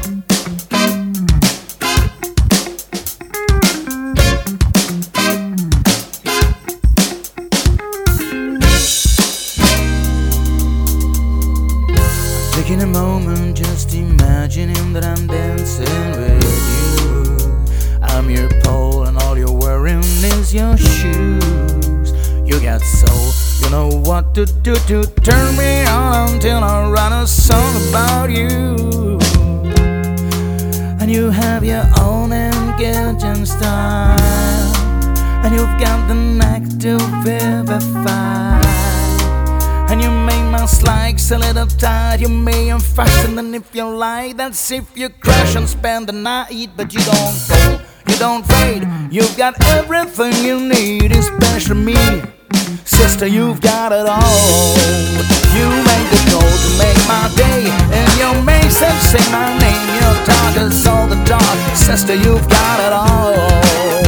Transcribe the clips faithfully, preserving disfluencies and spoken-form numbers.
Taking a moment, just imagining that I'm dancing with you. I'm your pole and all you're wearing is your shoes. You got soul, you know what to do to turn me on until I write a song about you. And you have your own engaging style, and you've got the knack to vivify. And you make my slikes a little tight. You may and fasten, and if you like, that's if you crash and spend the night. But you don't fall, you don't fade. You've got everything you need, especially me. Sister, you've got it all. You make the goal to make my day, and your message say my name. Your talk is all the talk. Sister, you've got it all.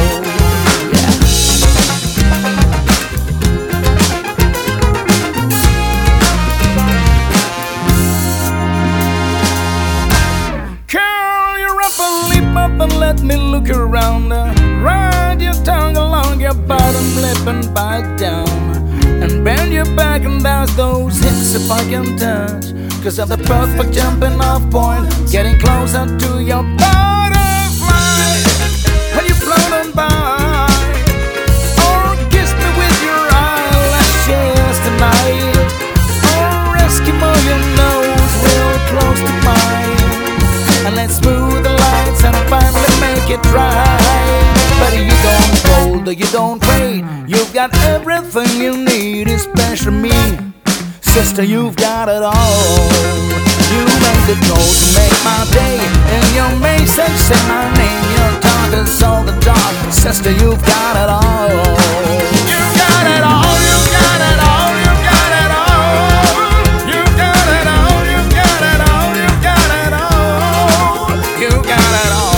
And let me look around. Ride your tongue along your bottom lip and bite down, and bend your back and dance those hips if I can touch. Cause I'm the perfect jumping off point, getting closer to your butterfly. When you float on by, or kiss me with your eyelashes tonight, or Eskimo your nose real close to mine, and let's smooth the lights and finally make it right. But you don't fold, you don't fade. You've got everything you need, especially me. Sister, you've got it all. You make the goal to make my day, and your message say my name. Your talk is all the talk. Sister, you've got it all. You got it all, you got it all, you got it all. You got it all, you got it all, you got it all. You got it all.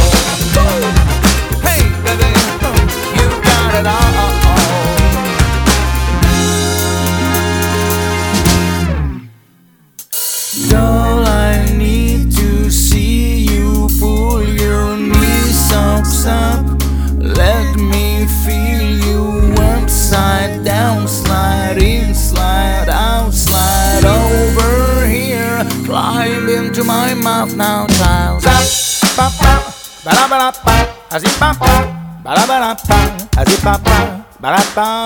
Hey, baby, you got it all. All I need to see you pull your knee socks up. Let me feel you upside down, slide in, slide out, slide over here. Climb into my mouth now, child. Ba ba ba ba ba ba, as if ba ba ba ba ba ba, as if ba ba ba ba.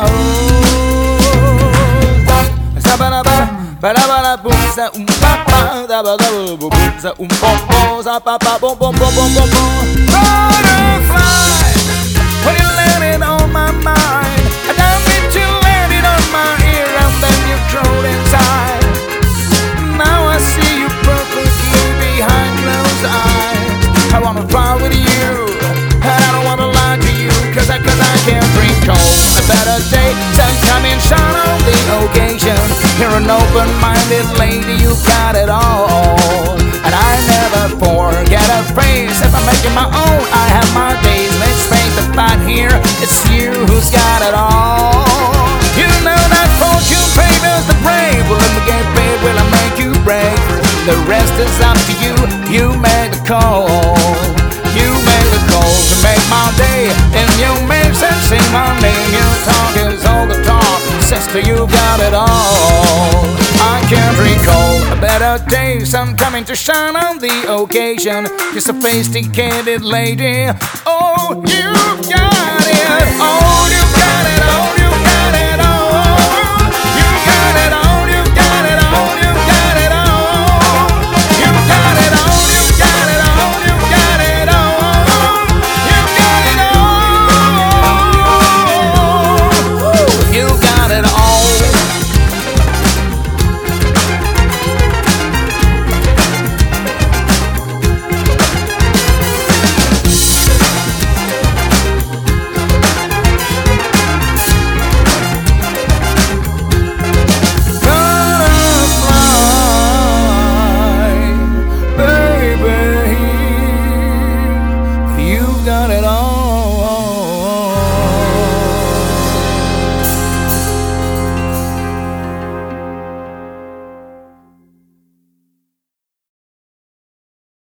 Sa ba ba. Ba-da-ba-da boom, sa um pa pa, da ba da boom boom, sa um pom pom, sa pa pa boom boom boom boom boom boom. Butterfly, when you land it on my mind, I don't need to land it on my ear, and then you throw it inside. Now I see you perfectly behind closed eyes. I wanna fly with you, and I don't wanna lie to you, cause I, cause I can't drink cold. A better day, sun coming, shine on the occasion. You're an open-minded lady, you got it all. And I never forget a phrase. If I'm making my own, I have my days. Let's face the fight here, it's you who's got it all. You know that fortune favors the brave. Well, let me get paid, will I make you brave? The rest is up to you, you make the call. You make the call to make my day, and you make sense in my name. Your talk is all the talk. Sister, you got it all. I can't recall a better day, sun coming to shine on the occasion. You're sophisticated lady, oh, you got it. Oh, you